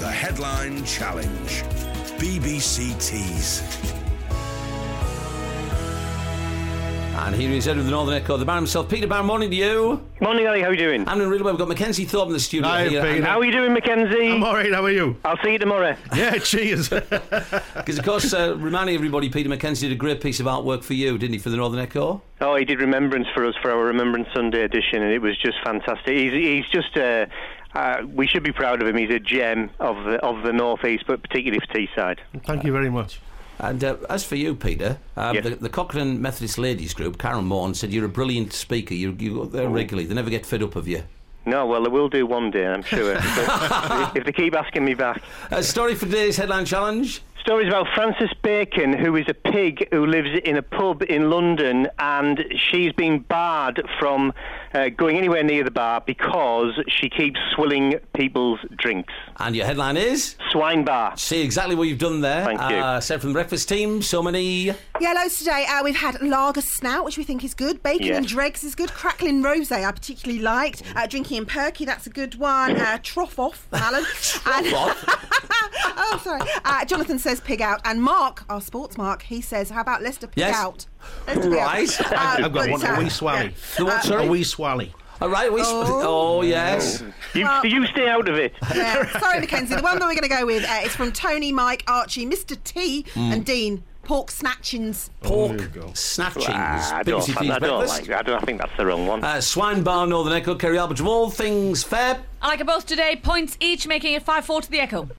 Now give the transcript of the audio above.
The Headline Challenge. BBC Tees. And here he is, Edward the Northern Echo, the man himself, Peter Barron. Morning to you. Morning, Ali. How are you doing? I'm doing really well. We've got Mackenzie Thorpe in the studio Hi, here. Peter. How are you doing, Mackenzie? I'm all right, how are you? I'll see you tomorrow. Yeah, cheers. Because, of course, reminding everybody, Peter Mackenzie did a great piece of artwork for you, didn't he, for the Northern Echo? Oh, he did Remembrance for us for our Remembrance Sunday edition, and it was just fantastic. He's just we should be proud of him. He's a gem of the North East, but particularly for Teesside. Thank you very much. And as for you, Peter, Yes. the Cochrane Methodist Ladies Group, Karen Morn, said you're a brilliant speaker. You go there regularly. They never get fed up of you. No, well, they will do one day, I'm sure. if they keep asking me back. Story for today's Headline Challenge. Stories about Frances Bacon, who is a pig who lives in a pub in London, and she's been barred from going anywhere near the bar because she keeps swilling people's drinks. And your headline is? Swine bar. See exactly what you've done there. Thank you. Said from the breakfast team, so many... Yellows today. We've had lager snout, which we think is good. Bacon Yes. and dregs is good. Crackling rosé I particularly liked. Drinking and perky, that's a good one. Trough off, Alan. Oh, sorry. Jonathan says pig out. And Mark, our sports Mark, he says, how about Leicester pig Yes. out? Leicester pig Right. out. I've got one, a wee swally. The what, sorry? A wee swally. All right, yes. You stay out of it. Yeah. Sorry, Mackenzie. The one that we're going to go with is from Tony, Mike, Archie, Mr. T and Dean. Pork snatchings. Pork there you go. snatchings. I don't BBC Tees like breakfast. that. I think that's the wrong one. Swine Bar, Northern Echo, Kerry Albert. Of all things fair. I like them both today. Points each, making it 5-4 to the Echo.